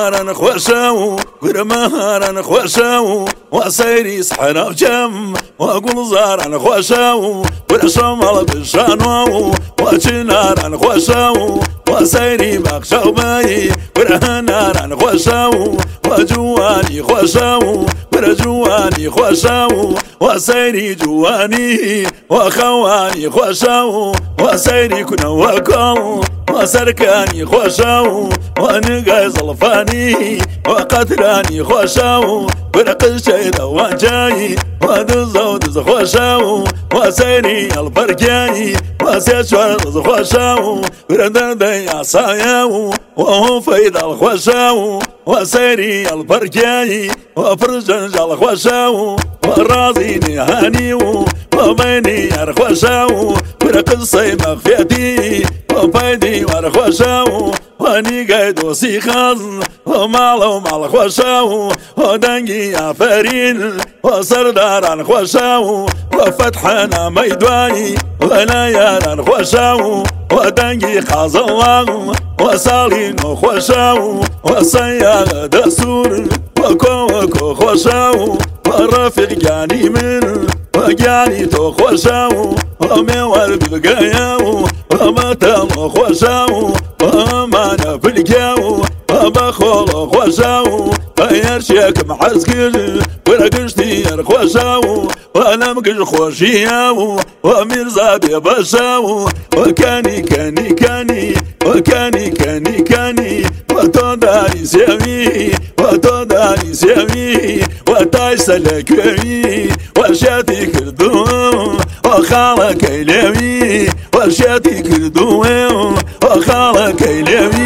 مهارا خوشاو ورمهارا خوشاو وسيري سحنا وجم وقول زارا خوشاو ورشمال بالشانو وشنارا خوشاو وسيري بخشاو باي ورهنارا خوشاو وجواني خوشاو ورجواني خوشاو وسيري جواني وخواني خوشاو وسيري كنا وكل وسركاني خوشاو ونقاز الفاني وقتلاني خوشاو ورقل شيدا وانجاي ودزودز خوشاو وسيري البركاي وسيشورز خوشاو ورددي عصاياو وهو فيد الخوشاو وسيري البركاي وفرجنج الخوشاو ورازيني هانيو وبيني الخوشاو ورقل صيب مخفيتي وبيدي والخوشاو واني قايد وسيخاز ومعلو مع الخوشاو ودنقي عفارين وسردار الخوشاو وفتحنا ميدواي وليال الخوشاو ودنقي خاز الله وصالين خوشاو وصيال دسور وكو خوشاو ورفيق جاني من وجاني تو خوشاو وموال ببقاياو ومتام خوشاو ومانا في الجاو وبخول خوشاو ويرشيك محزكر ورقشتي خوشاو وانا مقش خوشياو ومرزابي بشاو وكاني كاني كاني وكاني كاني كاني وتوداني سيامي وتوداني سيامي وتاي سلكوي وشاتي كردوم وخالك يلوي وشاتي كردوم وخالك يلوي